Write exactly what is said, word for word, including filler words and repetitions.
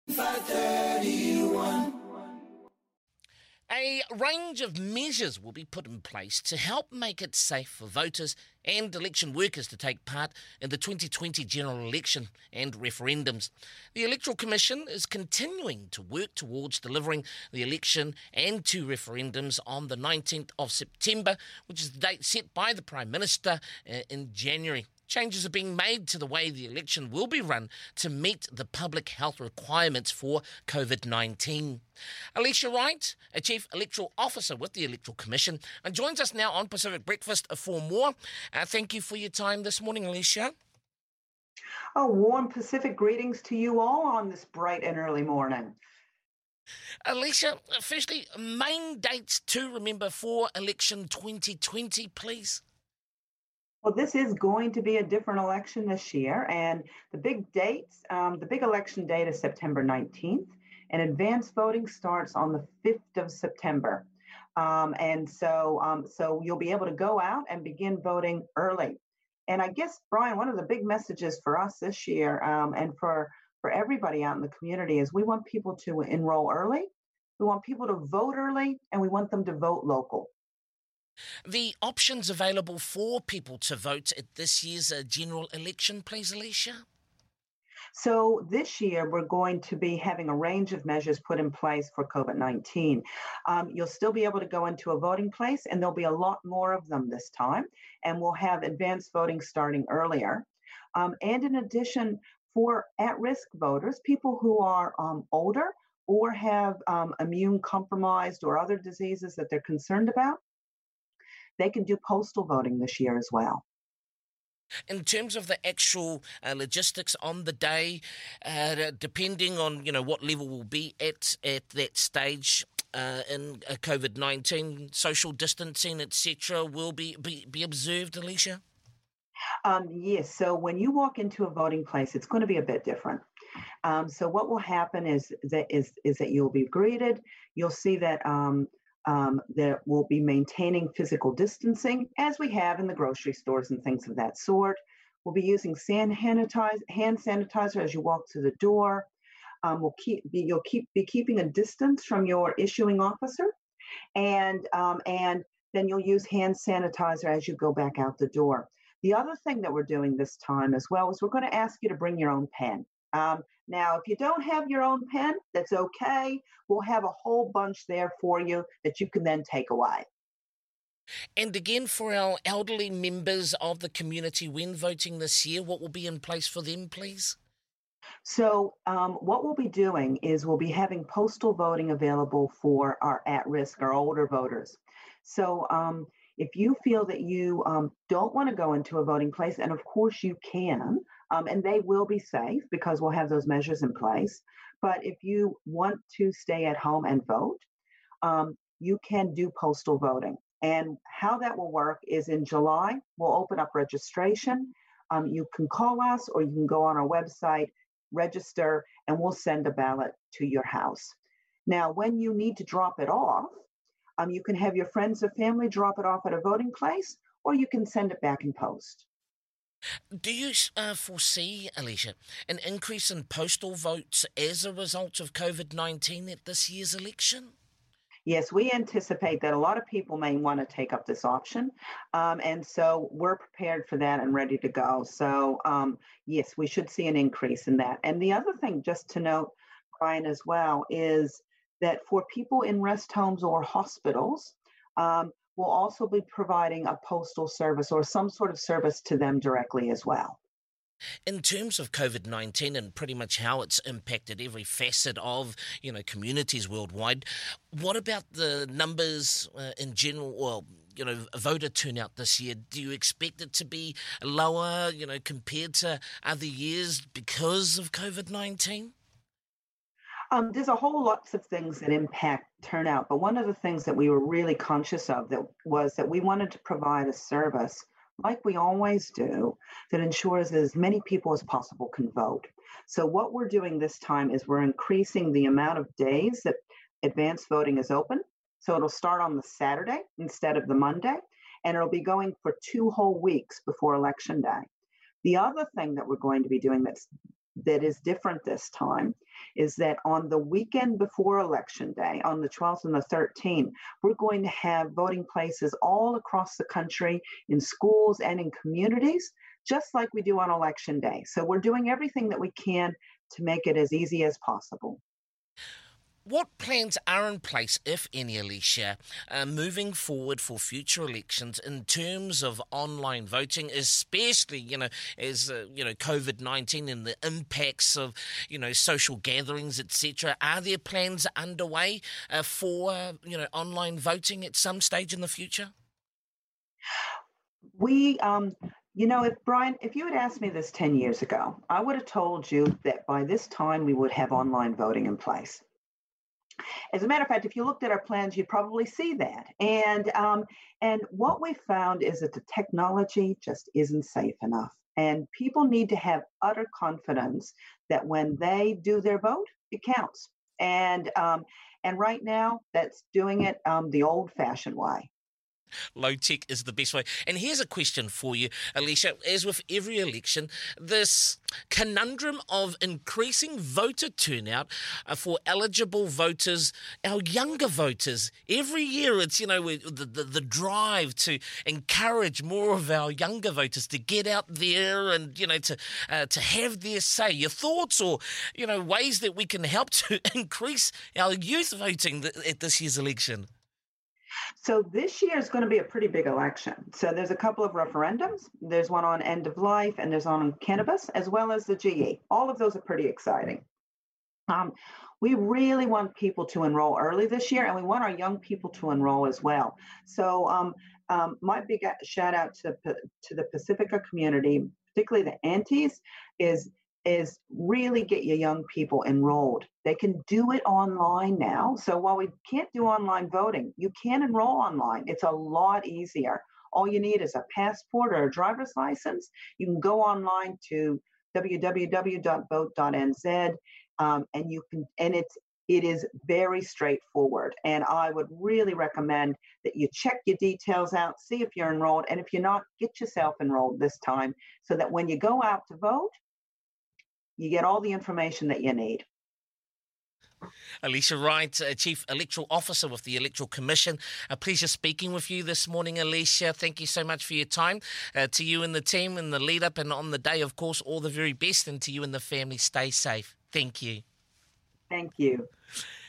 five thirty-one. A range of measures will be put in place to help make it safe for voters and election workers to take part in the twenty twenty general election and referendums. The Electoral Commission is continuing to work towards delivering the election and two referendums on the nineteenth of September, which is the date set by the Prime Minister uh, in January. Changes are being made to the way the election will be run to meet the public health requirements for COVID nineteen. Alicia Wright, a Chief Electoral Officer with the Electoral Commission, and joins us now on Pacific Breakfast for more. Uh, thank you for your time this morning, Alicia. Oh, warm Pacific greetings to you all on this bright and early morning. Alicia, firstly, main dates to remember for election twenty twenty, please. Well, this is going to be a different election this year, and the big dates, um, the big election date is September nineteenth, and advance voting starts on the fifth of September. Um, and so, um, so you'll be able to go out and begin voting early. And I guess, Brian, one of the big messages for us this year um, and for, for everybody out in the community is we want people to enroll early, we want people to vote early, and we want them to vote local. The options available for people to vote at this year's uh, general election, please, Alicia? So this year, we're going to be having a range of measures put in place for COVID nineteen. Um, you'll still be able to go into a voting place, and there'll be a lot more of them this time. And we'll have advanced voting starting earlier. Um, and in addition, for at-risk voters, people who are um, older or have um, immune compromised or other diseases that they're concerned about, they can do postal voting this year as well. In terms of the actual uh, logistics on the day, uh, depending on you know what level we'll be at at that stage uh, in uh, COVID nineteen, social distancing, et cetera, will be, be be observed, Alicia? Um, yes. So when you walk into a voting place, it's going to be a bit different. Um, so what will happen is that is is that you'll be greeted. You'll see that. Um, Um, that will be maintaining physical distancing, as we have in the grocery stores and things of that sort. We'll be using hand sanitizer, hand sanitizer as you walk to the door. Um, we'll keep be, you'll keep be keeping a distance from your issuing officer, and um, and then you'll use hand sanitizer as you go back out the door. The other thing that we're doing this time as well is we're going to ask you to bring your own pen. Um, now, if you don't have your own pen, that's okay. We'll have a whole bunch there for you that you can then take away. And again, for our elderly members of the community when voting this year, what will be in place for them, please? So um, what we'll be doing is we'll be having postal voting available for our at-risk, our older voters. So um, if you feel that you um, don't want to go into a voting place, and of course you can, Um, and they will be safe because we'll have those measures in place. But if you want to stay at home and vote, um, you can do postal voting. And how that will work is in July, we'll open up registration. Um, you can call us or you can go on our website, register, and we'll send a ballot to your house. Now, when you need to drop it off, um, you can have your friends or family drop it off at a voting place, or you can send it back in post. Do you uh, foresee, Alicia, an increase in postal votes as a result of COVID nineteen at this year's election? Yes, we anticipate that a lot of people may want to take up this option. Um, and so we're prepared for that and ready to go. So um, yes, we should see an increase in that. And the other thing just to note, Brian, as well, is that for people in rest homes or hospitals, um, we'll also be providing a postal service or some sort of service to them directly as well. In terms of COVID nineteen and pretty much how it's impacted every facet of, you know, communities worldwide, what about the numbers uh, in general, well, you know, voter turnout this year? Do you expect it to be lower, you know, compared to other years because of COVID nineteen? Um, there's a whole lots of things that impact turnout, but one of the things that we were really conscious of that was that we wanted to provide a service like we always do that ensures that as many people as possible can vote. So what we're doing this time is we're increasing the amount of days that advanced voting is open. So it'll start on the Saturday instead of the Monday, and it'll be going for two whole weeks before Election Day. The other thing that we're going to be doing that's that is different this time is that on the weekend before Election Day, on the twelfth and the thirteenth, we're going to have voting places all across the country in schools and in communities, just like we do on Election Day. So we're doing everything that we can to make it as easy as possible. What plans are in place, if any, Alicia, uh, moving forward for future elections in terms of online voting, especially, you know, as, uh, you know, COVID nineteen and the impacts of, you know, social gatherings, et cetera? Are there plans underway uh, for, uh, you know, online voting at some stage in the future? We, um, you know, if Brian, if you had asked me this ten years ago, I would have told you that by this time we would have online voting in place. As a matter of fact, if you looked at our plans, you'd probably see that. And um, and what we found is that the technology just isn't safe enough. And people need to have utter confidence that when they do their vote, it counts. And um, and right now, that's doing it um, the old-fashioned way. Low tech is the best way. And here's a question for you, Alicia. As with every election, this conundrum of increasing voter turnout uh, for eligible voters, our younger voters. Every year it's, you know, we, the, the, the drive to encourage more of our younger voters to get out there and, you know, to uh, to have their say. Your thoughts or, you know, ways that we can help to increase our youth voting th- at this year's election? So this year is going to be a pretty big election. So there's a couple of referendums. There's one on end of life and there's one on cannabis, as well as the G E. All of those are pretty exciting. Um, we really want people to enroll early this year, and we want our young people to enroll as well. So um, um, my big shout out to, to the Pacifica community, particularly the aunties, is is really get your young people enrolled. They can do it online now. So while we can't do online voting, you can enroll online. It's a lot easier. All you need is a passport or a driver's license. You can go online to w w w dot vote dot n z um, and you can, and it's it is very straightforward. And I would really recommend that you check your details out, see if you're enrolled, and if you're not, get yourself enrolled this time so that when you go out to vote, you get all the information that you need. Alicia Wright, uh, Chief Electoral Officer with the Electoral Commission. A pleasure speaking with you this morning, Alicia. Thank you so much for your time. Uh, to you and the team in the lead-up and on the day, of course, all the very best. And to you and the family, stay safe. Thank you. Thank you.